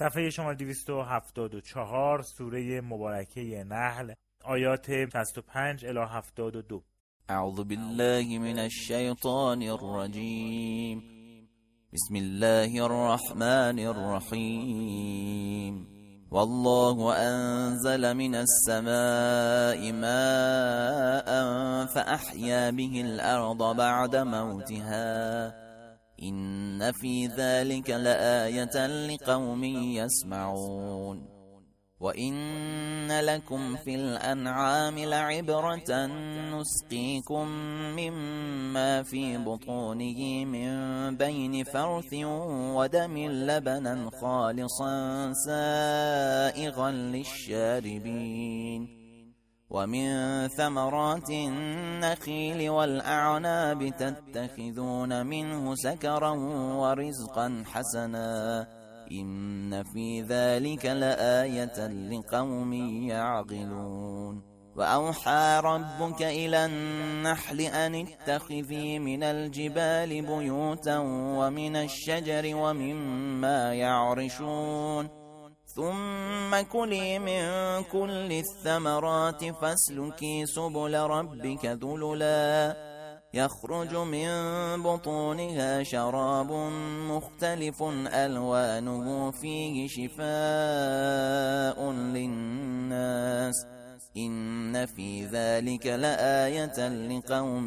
صفحه شماره 274 سوره مبارکه نحل، آیات 65 الی 72. اعوذ بالله من الشیطان الرجیم. بسم الله الرحمن الرحیم. والله انزل من السماء ماء فأحیا به الارض بعد موتها إن في ذلك لآية لقوم يسمعون. وإن لكم في الأنعام لعبرة نسقيكم مما في بطونه من بين فرث ودم لبنا خالصا سائغا للشاربين ومن ثمرات النخيل والأعناب تتخذون منه سكرا ورزقا حسنا إن في ذلك لآية لقوم يعقلون. وأوحى ربك إلى النحل أن اتخذي من الجبال بيوتا ومن الشجر ومما يعرشون ثم كلي من كل الثمرات فاسلكي سبل ربك ذللا يخرج من بطونها شراب مختلف ألوانه فيه شفاء للناس إن في ذلك لآية لقوم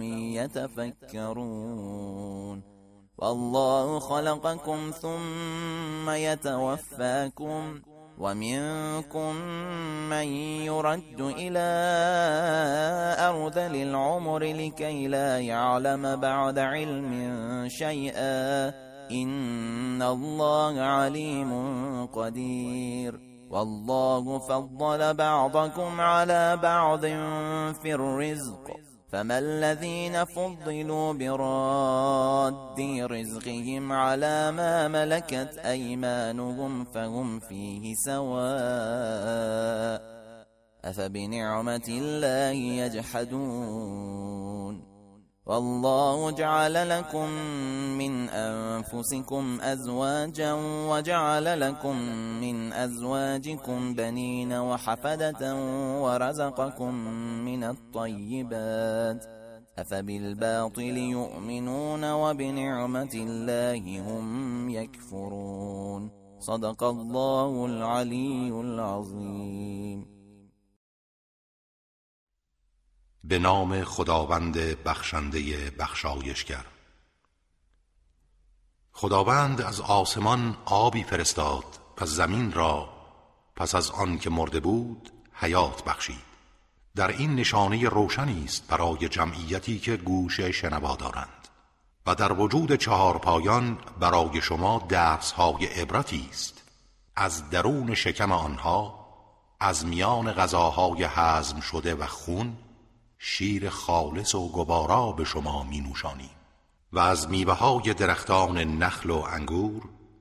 يتفكرون. والله خلقكم ثم يتوفاكم ومنكم من يرد إلى أرذل العمر لكي لا يعلم بعد علم شيئا إن الله عليم قدير. والله فضل بعضكم على بعض في الرزق فما الذين فضلوا براد رزقهم على ما ملكت أيمانهم فهم فيه سواء أفبنعمة الله يجحدون. والله جعل لكم من أنفسكم أزواجا وجعل لكم من أزواجكم بنين وحفدة ورزقكم من الطيبات أفبالباطل يؤمنون وبنعمة الله هم يكفرون. صدق الله العلي العظيم. به نام خداوند بخشنده بخشایشگر. خداوند از آسمان آبی فرستاد و زمین را پس از آن که مرده بود حیات بخشید. در این نشانه روشنی است برای جمعیتی که گوش شنوا دارند و در وجود چهار پایان برای شما درس‌های عبرتی است. از درون شکم آنها از میان غذاهای هضم شده و خون شیر خالص و گوارا به شما می نوشانیم و از میوه‌های درختان نخل و انگور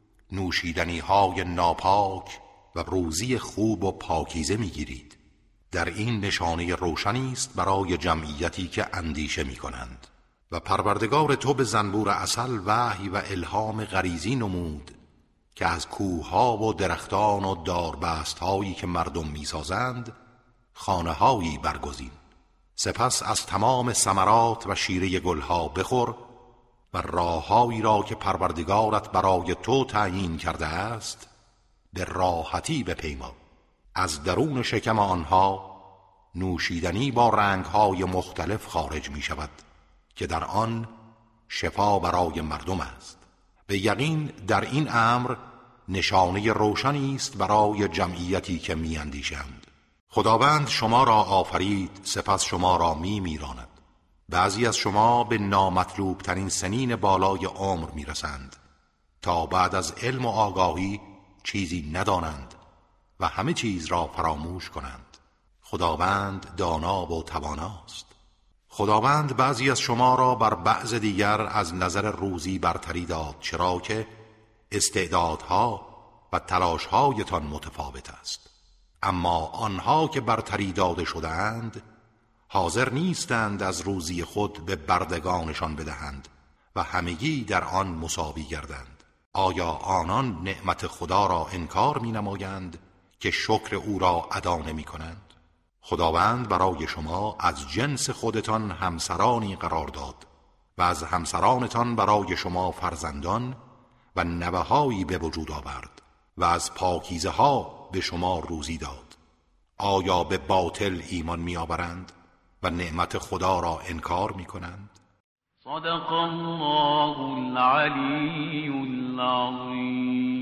نوشیدنی‌های ناپاک و روزی خوب و پاکیزه می گیرید. در این نشانه روشنی است برای جمعیتی که اندیشه می کنند. و پروردگار تو به زنبور عسل وحی و الهام غریزی نمود که از کوه‌ها و درختان و داربست‌هایی که مردم می سازند خانه‌هایی برگزین. سپس از تمام ثمرات و شیره گلها بخور و راههایی را که پروردگارت برای تو تعیین کرده است به راحتی بپیما. از درون شکم آنها نوشیدنی با رنگهای مختلف خارج می شود که در آن شفا برای مردم است. به یقین در این امر نشانه روشنی است برای جمعیتی که می اندیشند. خداوند شما را آفرید سپس شما را میراند. بعضی از شما به نامطلوب ترین سنین بالای عمر میرسند تا بعد از علم و آگاهی چیزی ندانند و همه چیز را فراموش کنند. خداوند دانا و تواناست. خداوند بعضی از شما را بر بعض دیگر از نظر روزی برتری داد، چرا که استعدادها و تلاشهایتان متفاوت است. اما آنها که برتری داده شده‌اند حاضر نیستند از روزی خود به بردگانشان بدهند و همگی در آن مساوی گردند. آیا آنان نعمت خدا را انکار می نمایند که شکر او را ادا نمی کنند؟ خداوند برای شما از جنس خودتان همسرانی قرار داد و از همسرانتان برای شما فرزندان و نوه‌هایی به وجود آورد و از پاکیزه ها به شما روزی داد. آیا به باطل ایمان می آورند و نعمت خدا را انکار می کنند؟ صدق الله العلی العظیم.